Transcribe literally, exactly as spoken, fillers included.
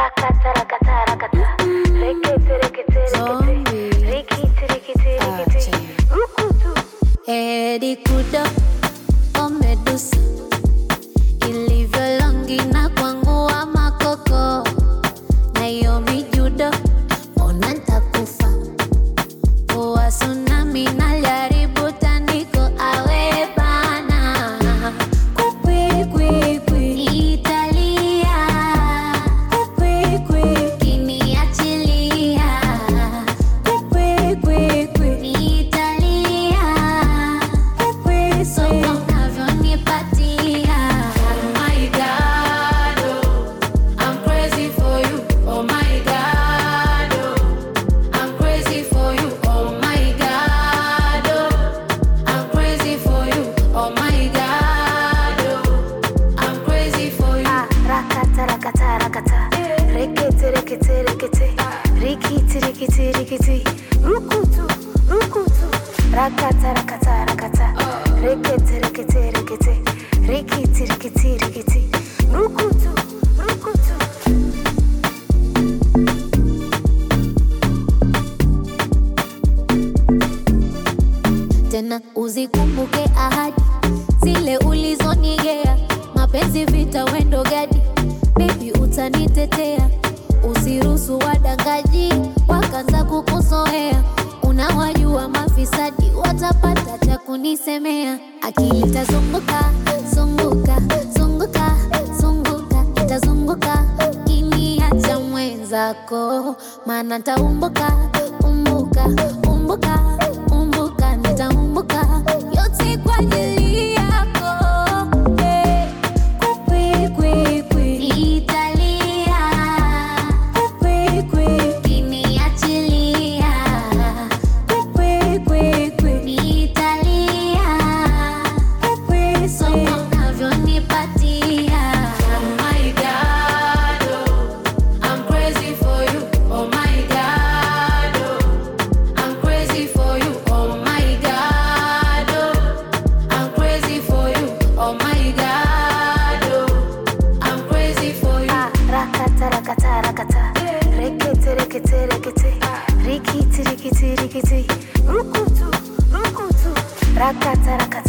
rakata rakata rakata, rekete rekete rekete, rikiti rikiti rikiti, rukutu. Edi kudo, o medusa, ilivyo longi na kwangu wa makoko, na iyo mijudo, ona nitakufa. Owa tsunami na jaribu tandiko awe bana. Kwe kwe kwe Italia, kwe kwe kiniachilia. Kwe kwe kwe Italia, kwe so unavyonipatia. Oh my God, oh, I'm crazy for you. Oh my God, oh, I'm crazy for you. Oh my God, oh, I'm crazy for you. Oh my God, oh, I'm crazy for you. Ah, rakata rakata rakata, rekete rekete rekete, rikiti rikiti rikiti, rukutu rukutu. Rakata rakata rakata, rekete rekete rekete, rikiti rikiti rikiti, rukutu rukutu. Tena uzikumbuke ahadi zile ulizonigea, mapenzi vita wendo gadi, baby utanitetea. Usiruhusu wadangaji wakaanza kukuzoea, unawajua mafisadi watapata cha kunisemea. Akili itazunguka zunguka zunguka zunguka, itazunguka kiniacha mwenzako, maana nitaumbuka umbuka umbuka umbuka, nitaumbuka yote kwa ajili yako. Hey. Kwe kwe kwe Italia, kwe kwe kiniachilia. Kwe kwe kwe Italia, kwe so unavyonipatia. Oh my God, oh, I'm crazy for you. Oh my God, oh, I'm crazy for you. Oh my God, oh, I'm crazy for you. Oh my God, oh, I'm crazy for you. Ah, rakata rakata rakata, rekete rekete rekete, rikiti rikiti rikiti, rukutu rukutu. Rakata rakata.